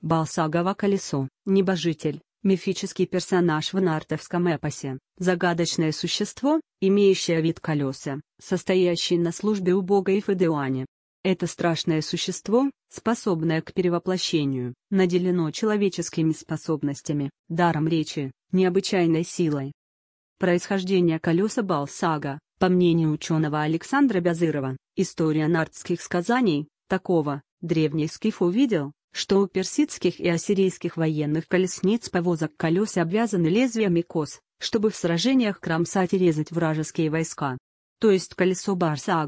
Балсагово колесо, небожитель, мифический персонаж в нартовском эпосе, загадочное существо, имеющее вид колеса, состоящее на службе у бога Ифедеуане. Это страшное существо, способное к перевоплощению, наделено человеческими способностями, даром речи, необычайной силой. Происхождение колеса Балсага, по мнению ученого Александра Бязырова, история нартских сказаний, такого, древний скиф увидел, что у персидских и ассирийских военных колесниц повозок колеса обвязаны лезвиями кос, чтобы в сражениях кромсать и резать вражеские войска. То есть колесо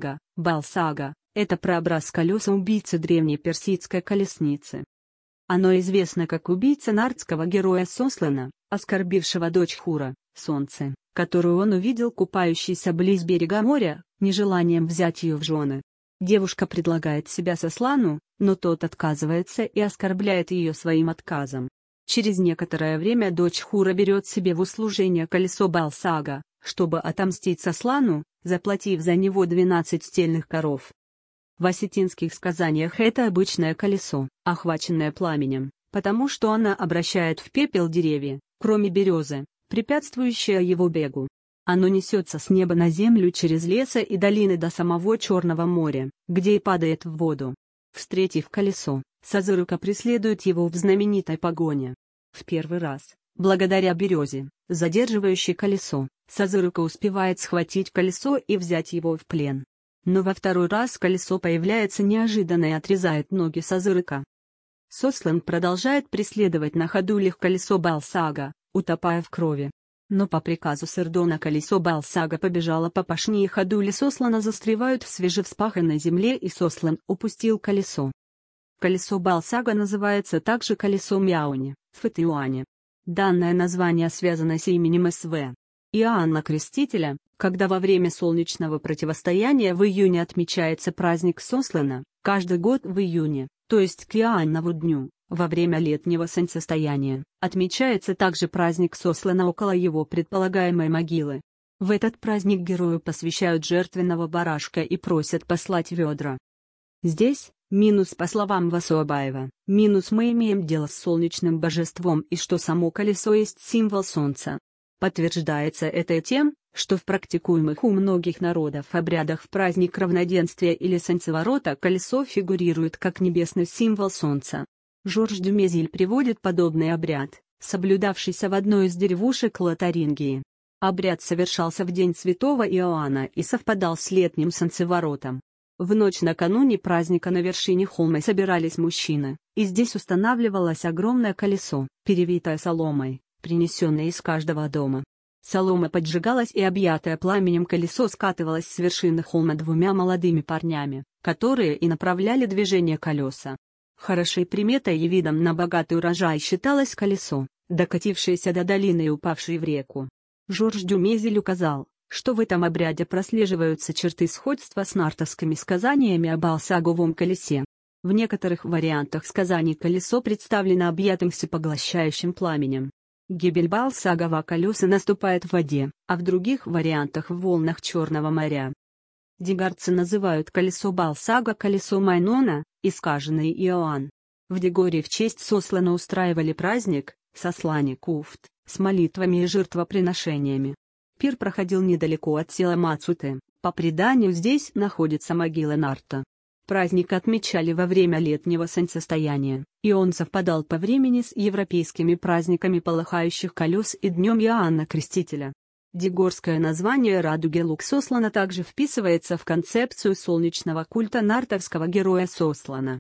Балсага, это прообраз колеса убийцы древней персидской колесницы. Оно известно как убийца нартского героя Сослана, оскорбившего дочь Хура, Солнце, которую он увидел купающейся близ берега моря, нежеланием взять ее в жены. Девушка предлагает себя Сослану, но тот отказывается и оскорбляет ее своим отказом. Через некоторое время дочь Хура берет себе в услужение колесо Балсага, чтобы отомстить Сослану, заплатив за него 12 стельных коров. В осетинских сказаниях это обычное колесо, охваченное пламенем, потому что оно обращает в пепел деревья, кроме березы, препятствующая его бегу. Оно несется с неба на землю через леса и долины до самого Черного моря, где и падает в воду. Встретив колесо, Сазырука преследует его в знаменитой погоне. В первый раз, благодаря березе, задерживающей колесо, Сазырука успевает схватить колесо и взять его в плен. Но во второй раз колесо появляется неожиданно и отрезает ноги Сазырука. Сослан продолжает преследовать на ходу колесо Балсага, утопая в крови. Но по приказу Сердона колесо Балсага побежало по пашне и ходули Сослана застревают в свежевспаханной земле и Сослан упустил колесо. Колесо Балсага называется также колесом Яуни, в Фетиуане. Данное название связано с именем Св. Иоанна Крестителя, когда во время солнечного противостояния в июне отмечается праздник Сослана, каждый год в июне, то есть к Иоаннову дню. Во время летнего солнцестояния отмечается также праздник Сослана около его предполагаемой могилы. В этот праздник герою посвящают жертвенного барашка и просят послать ведра. Здесь, минус по словам Васуабаева, минус мы имеем дело с солнечным божеством и что само колесо есть символ солнца. Подтверждается это тем, что в практикуемых у многих народов обрядах в праздник равноденствия или солнцеворота колесо фигурирует как небесный символ солнца. Жорж Дюмезиль приводит подобный обряд, соблюдавшийся в одной из деревушек Лотарингии. Обряд совершался в день Святого Иоанна и совпадал с летним солнцеворотом. В ночь накануне праздника на вершине холма собирались мужчины, и здесь устанавливалось огромное колесо, перевитое соломой, принесенное из каждого дома. Солома поджигалась и объятое пламенем колесо скатывалось с вершины холма двумя молодыми парнями, которые и направляли движение колеса. Хорошей приметой и видом на богатый урожай считалось колесо, докатившееся до долины и упавшее в реку. Жорж Дюмезиль указал, что в этом обряде прослеживаются черты сходства с нартовскими сказаниями о Балсаговом колесе. В некоторых вариантах сказаний колесо представлено объятым всепоглощающим пламенем. Гибель Балсагова колеса наступает в воде, а в других вариантах в волнах Черного моря. Дегорцы называют колесо Балсага колесо Майнона, искаженный Иоанн. В Дегоре в честь Сослана устраивали праздник, Сослане Куфт, с молитвами и жертвоприношениями. Пир проходил недалеко от села Мацуте, по преданию здесь находится могила Нарта. Праздник отмечали во время летнего солнцестояния, и он совпадал по времени с европейскими праздниками полыхающих колес и днем Иоанна Крестителя. Дегорское название радуги лук Сослана также вписывается в концепцию солнечного культа нартовского героя Сослана.